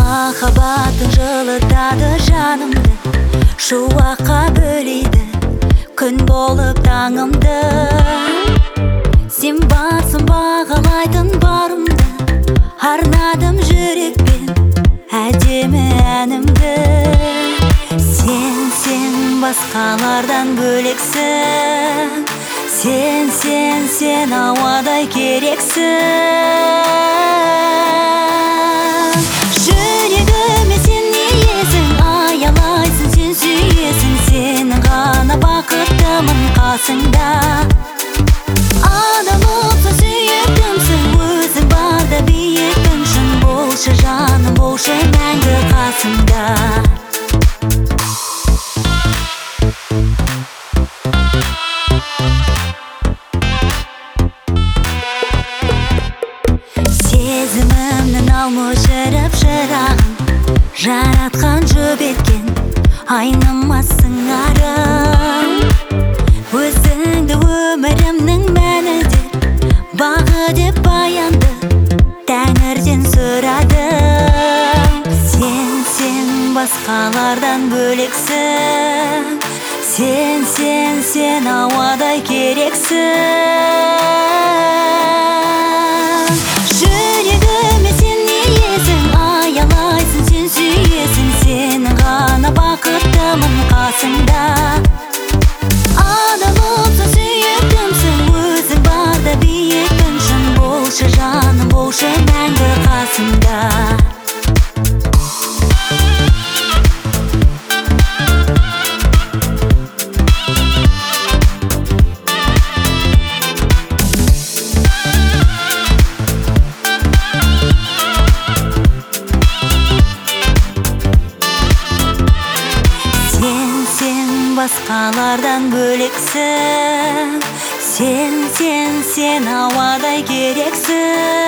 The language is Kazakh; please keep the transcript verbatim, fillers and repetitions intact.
Махаббатың жылытады жанымды, шуаққа бөлейді күн болып таңымды. Сен барсың бағалайтын барымды, арнадым жүрекпен әдемі әнімді. Сен, сен басқалардан бөлексің, сен, сен, сен ауадай керексің. Жүрегіме сен иесің, аялайсың, сен сүйесің, сенің ғана бақыттымын қасыңда. Адалыпсың, сүйіктімсің, өзің барда биіктің шын. Болшы жаным, болшы мәңгі қасымда. Сезімімнің алмашырып шырағын, жаратқан жұп еткен айнымассың арым. Өзіңді өмірімнің мәні деп, бағы деп баянды тәңірден сұрадым. Сен, сен басқалардан бөлексің, сен, сен, сен ауадай керексің. Жүрегіме сен иесің, аялайсың, сен сүйесің, сенің ғана бақыттымын қасыңда. Адалыпсың, сүйіктімсің, өзің барда биіктің шын. Болшы жаным, болшы мәңгі қасымда. Басқалардан бөлексің, сен, сен, сен ауадай керексің.